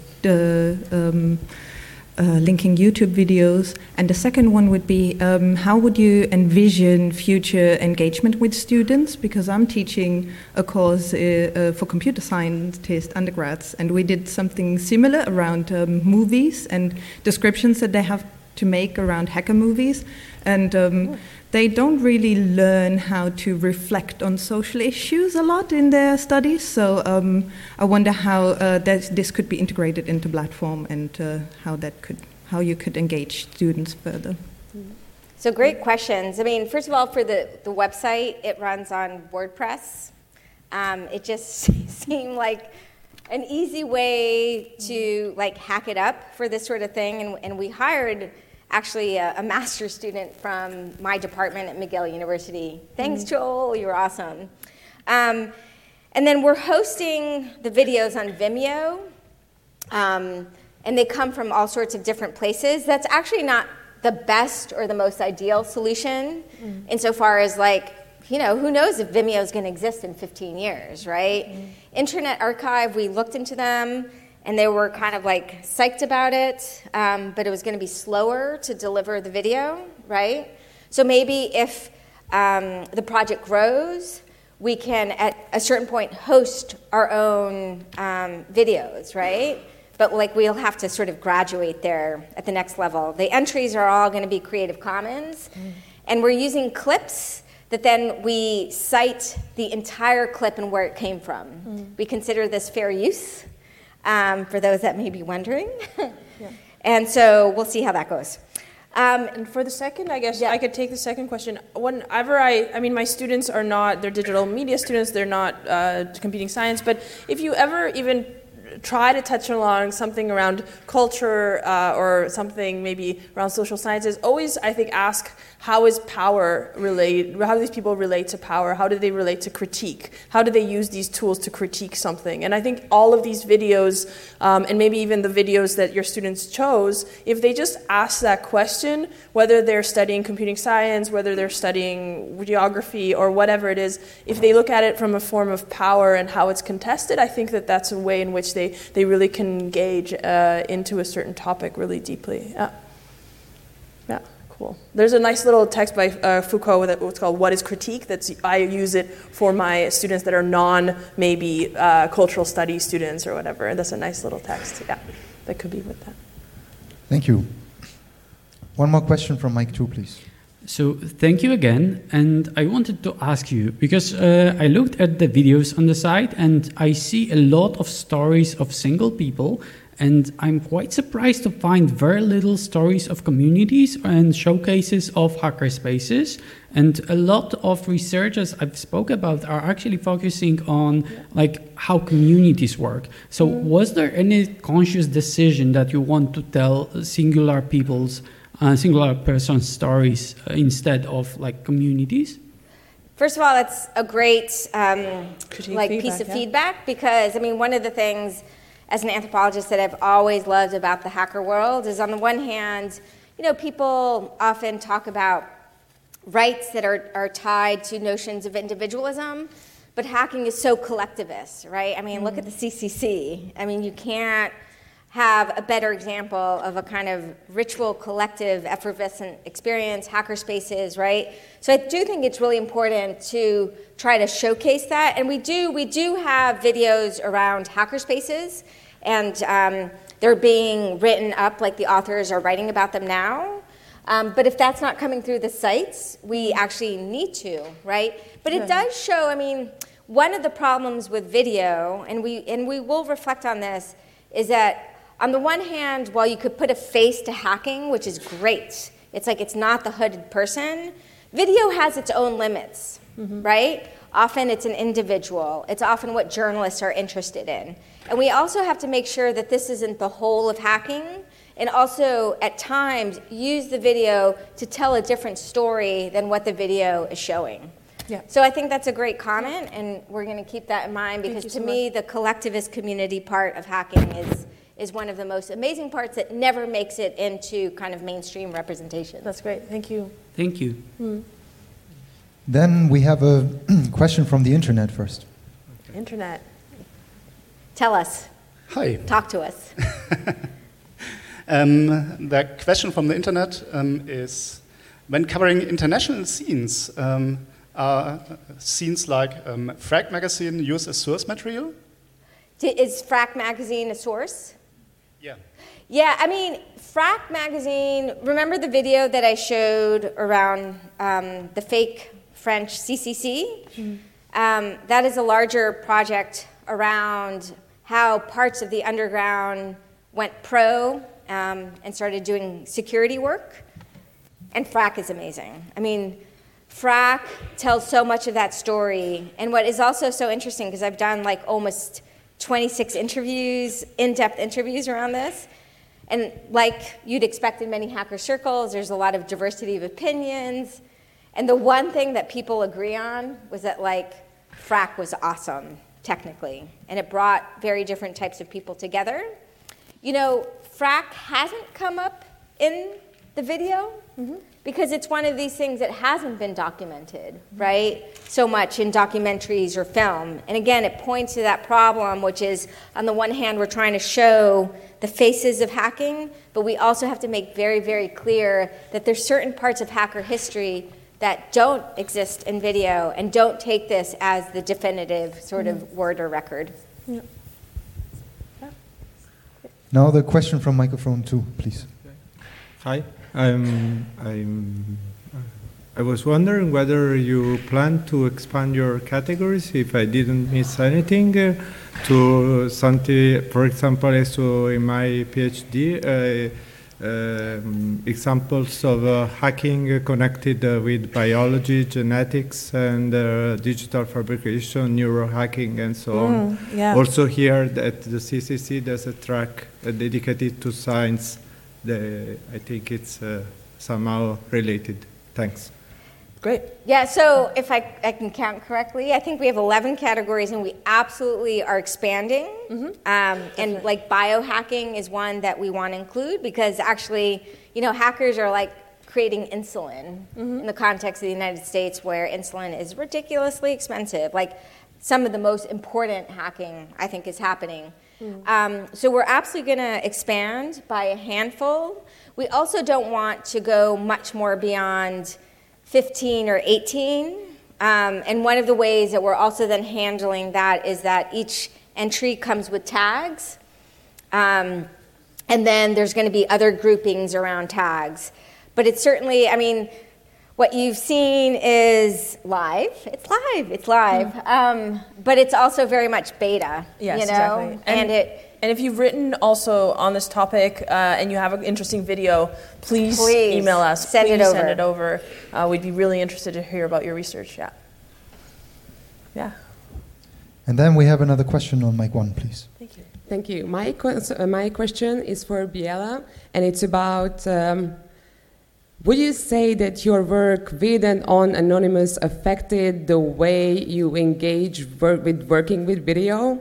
linking YouTube videos? And the second one would be, how would you envision future engagement with students? Because I'm teaching a course for computer scientist undergrads, and we did something similar around movies and descriptions that they have to make around hacker movies. And they don't really learn how to reflect on social issues a lot in their studies. So I wonder how this could be integrated into platform, and how you could engage students further. So great questions. First of all, for the website, it runs on WordPress. It just seemed like an easy way to like hack it up for this sort of thing, and we hired actually a master's student from my department at McGill University. Thanks, Joel, you were awesome. And then we're hosting the videos on Vimeo, and they come from all sorts of different places. That's actually not the best or the most ideal solution insofar as like, you know, who knows if Vimeo is going to exist in 15 years, right? Internet Archive, we looked into them, and they were kind of like psyched about it, but it was going to be slower to deliver the video, right? So maybe if the project grows, we can at a certain point host our own videos, right? But like we'll have to sort of graduate there at the next level. The entries are all going to be Creative Commons, and we're using clips that then we cite the entire clip and where it came from. We consider this fair use. For those that may be wondering. And so we'll see how that goes. And for the second, I guess I could take the second question. Whenever I mean, my students are not, they're digital media students, they're not computing science, but if you ever even try to touch along something around culture or something maybe around social sciences, always, I think, ask how is power how do these people relate to power? How do they relate to critique? How do they use these tools to critique something? And I think all of these videos, and maybe even the videos that your students chose, if they just ask that question, whether they're studying computing science, whether they're studying geography or whatever it is, if they look at it from a form of power and how it's contested, I think that that's a way in which they really can engage into a certain topic really deeply. Yeah, cool. There's a nice little text by Foucault that's called "What is Critique?" I use it for my students that are maybe cultural studies students or whatever. And that's a nice little text. Yeah, that could be with that. Thank you. One more question from Mike 2, please. So thank you again, and I wanted to ask you, because I looked at the videos on the site and I see a lot of stories of single people, and I'm quite surprised to find very little stories of communities and showcases of hackerspaces, and a lot of researchers I've spoke about are actually focusing on like how communities work. So was there any conscious decision that you want to tell singular person's stories instead of like communities? First of all, that's a great piece of feedback, because I mean, one of the things as an anthropologist that I've always loved about the hacker world is, on the one hand, you know, people often talk about rights that are tied to notions of individualism, but hacking is so collectivist, right? I mean, look at the CCC. I mean, you can't have a better example of a kind of ritual, collective, effervescent experience, hackerspaces, right? So I do think it's really important to try to showcase that, and we do have videos around hackerspaces, and they're being written up, like the authors are writing about them now. But if that's not coming through the sites, we actually need to, right? But it does show, I mean, one of the problems with video, and we will reflect on this, is that on the one hand, while you could put a face to hacking, which is great, it's like it's not the hooded person, video has its own limits, right? Often it's an individual. It's often what journalists are interested in. And we also have to make sure that this isn't the whole of hacking, and also at times use the video to tell a different story than what the video is showing. Yeah. So I think that's a great comment, and we're going to keep that in mind, because to me, the collectivist community part of hacking is one of the most amazing parts that never makes it into kind of mainstream representation. That's great. Thank you. Thank you. Then we have a question from the internet first. Internet. Tell us. Hi. Talk to us. The question from the internet is, when covering international scenes, are scenes like Frag Magazine used as source material? Is Frag Magazine a source? Yeah. Yeah, I mean, Frag Magazine, remember the video that I showed around the fake French CCC? That is a larger project around how parts of the underground went pro and started doing security work. And Frag is amazing. I mean, Frack tells so much of that story. And what is also so interesting, because I've done like almost 26 interviews, in-depth interviews around this, and like you'd expect in many hacker circles, there's a lot of diversity of opinions. And the one thing that people agree on was that like Frack was awesome, technically. And it brought very different types of people together. You know, Frack hasn't come up in the video because it's one of these things that hasn't been documented, right? So much in documentaries or film. And again, it points to that problem, which is on the one hand, we're trying to show the faces of hacking, but we also have to make very, very clear that there's certain parts of hacker history that don't exist in video and don't take this as the definitive sort of word or record. Yeah. Now the question from microphone 2, please. Hi, I was wondering whether you plan to expand your categories, if I didn't miss anything, to something, for example, as in my PhD, examples of hacking connected with biology, genetics, and digital fabrication, neurohacking, and so on. Yeah. Also here at the CCC, there's a track dedicated to science. I think it's somehow related. Thanks. Great. Yeah, so if I can count correctly, I think we have 11 categories and we absolutely are expanding. And like biohacking is one that we want to include because actually, you know, hackers are like creating insulin in the context of the United States where insulin is ridiculously expensive. Like some of the most important hacking, I think, is happening. So we're absolutely going to expand by a handful. We also don't want to go much more beyond 15 or 18. And one of the ways that we're also then handling that is that each entry comes with tags. And then there's going to be other groupings around tags. But it's certainly, I mean, what you've seen is live. It's live. It's live. But it's also very much beta. Yes, you know? exactly. And if you've written also on this topic and you have an interesting video, please email us. Send it over. We'd be really interested to hear about your research. Yeah. And then we have another question on mic 1, please. Thank you. Thank you. My question is for Biela, and it's about, would you say that your work with and on Anonymous affected the way you engage with working with video?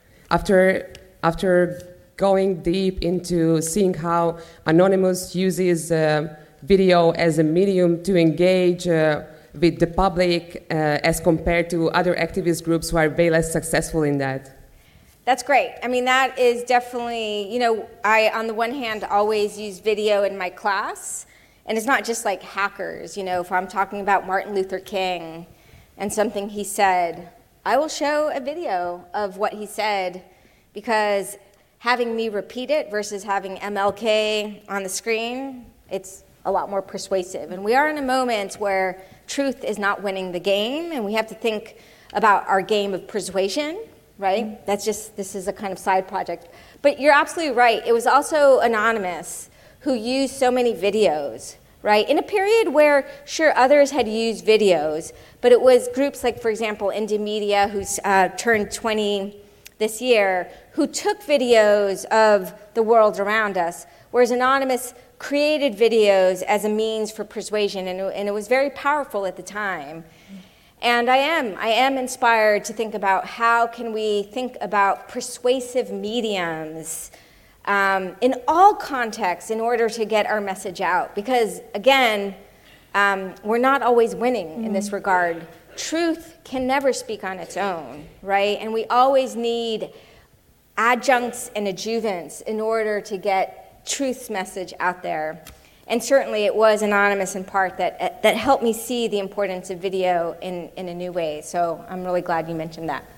After going deep into seeing how Anonymous uses video as a medium to engage with the public as compared to other activist groups who are way less successful in that? That's great. I mean, that is definitely, you know, I, on the one hand, always use video in my class. And it's not just like hackers, you know, if I'm talking about Martin Luther King and something he said, I will show a video of what he said because having me repeat it versus having MLK on the screen, it's a lot more persuasive. And we are in a moment where truth is not winning the game, and we have to think about our game of persuasion, right? That's just, this is a kind of side project. But you're absolutely right. It was also Anonymous who used so many videos, right? In a period where, sure, others had used videos, but it was groups like, for example, Indymedia, who's turned 20 this year, who took videos of the world around us, whereas Anonymous created videos as a means for persuasion, and it was very powerful at the time. And I am inspired to think about how can we think about persuasive mediums in all contexts in order to get our message out. Because again, we're not always winning in this regard. Truth can never speak on its own, right? And we always need adjuncts and adjuvants in order to get truth's message out there. And certainly it was Anonymous in part that helped me see the importance of video in a new way. So I'm really glad you mentioned that.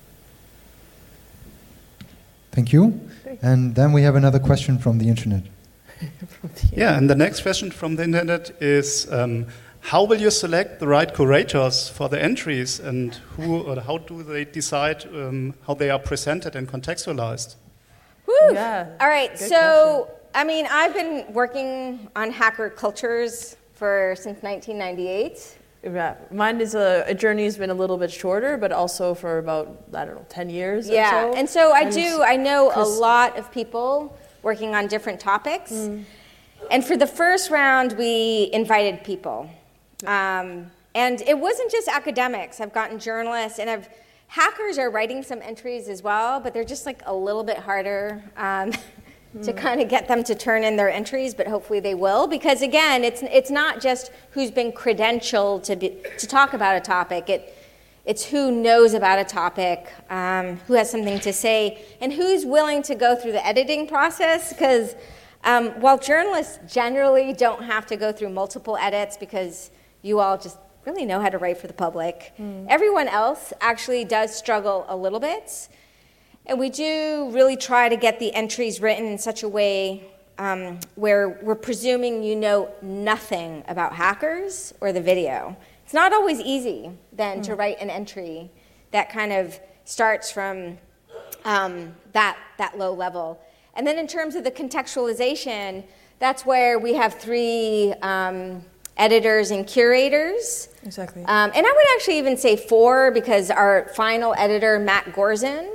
Thank you. And then we have another question from the internet. Yeah, and the next question from the internet is, how will you select the right curators for the entries, and who or how do they decide how they are presented and contextualized? Woo! Yeah. All right, so I mean, I've been working on hacker cultures since 1998. Mine is a journey has been a little bit shorter, but also for about, I don't know, 10 years or so. And so I know a lot of people working on different topics. And for the first round, we invited people. And it wasn't just academics. I've gotten journalists, and hackers are writing some entries as well, but they're just like a little bit harder to kind of get them to turn in their entries, but hopefully they will, because again, it's not just who's been credentialed to talk about a topic. It's who knows about a topic, who has something to say, and who's willing to go through the editing process, because while journalists generally don't have to go through multiple edits because you all just really know how to write for the public, everyone else actually does struggle a little bit. And we do really try to get the entries written in such a way where we're presuming you know nothing about hackers or the video. It's not always easy then to write an entry that kind of starts from that low level. And then in terms of the contextualization, that's where we have 3 editors and curators. Exactly. And I would actually even say 4, because our final editor, Matt Gorzin,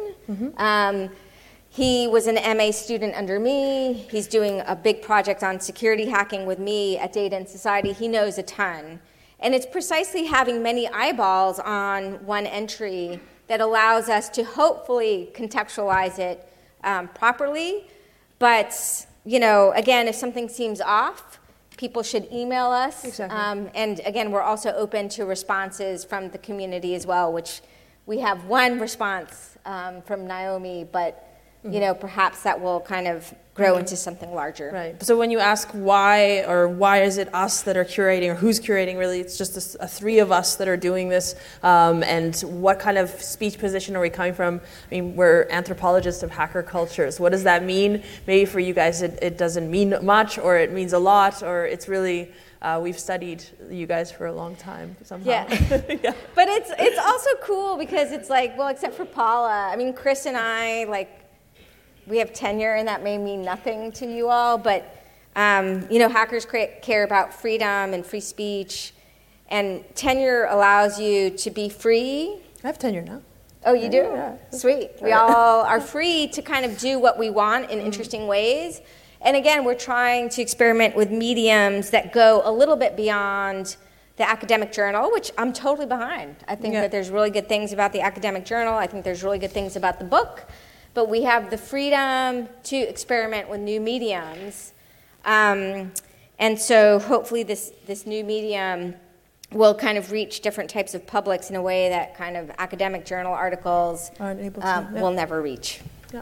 he was an MA student under me. He's doing a big project on security hacking with me at Data and Society. He knows a ton. And it's precisely having many eyeballs on one entry that allows us to hopefully contextualize it properly. But, again, if something seems off, people should email us. Exactly. And again, we're also open to responses from the community as well, which we have one response from Naomi, but perhaps that will kind of grow into something larger. Right. So when you ask why is it us that are curating, or who's curating, really, it's just a 3 of us that are doing this. And what kind of speech position are we coming from? I mean, we're anthropologists of hacker cultures. What does that mean? Maybe for you guys it doesn't mean much, or it means a lot, or it's really... we've studied you guys for a long time somehow. Yeah. But it's also cool because it's like, well, except for Paula, I mean, Chris and I, we have tenure, and that may mean nothing to you all, but, hackers care about freedom and free speech, and tenure allows you to be free. I have tenure now. Oh, you do? Yeah. Sweet. We all are free to kind of do what we want in interesting ways. And again, we're trying to experiment with mediums that go a little bit beyond the academic journal, which I'm totally behind. I think that there's really good things about the academic journal. I think there's really good things about the book. But we have the freedom to experiment with new mediums. And so hopefully this new medium will kind of reach different types of publics in a way that kind of academic journal articles will never reach.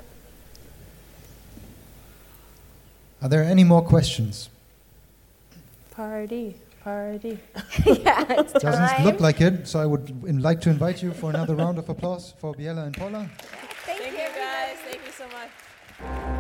Are there any more questions? Party. Yeah, it's time. Doesn't look like it, so I would like to invite you for another round of applause for Biela and Paula. Thank you, guys. Thank you so much.